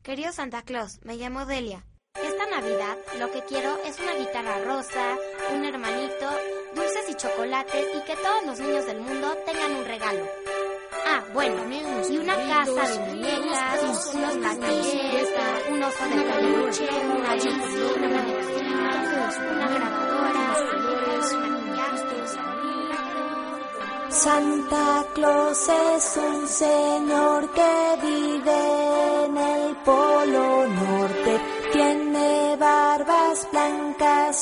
Querido Santa Claus, me llamo Delia. Esta Navidad lo que quiero es una guitarra rosa, un hermanito, dulces y chocolates y que todos los niños del mundo tengan un regalo. Ah, bueno, y una casa de muñecas, unos platillos, un oso de peluche, una bicicleta, una grabadora, Santa Claus es un señor que vive en el Polo Norte. Tiene barbas blancas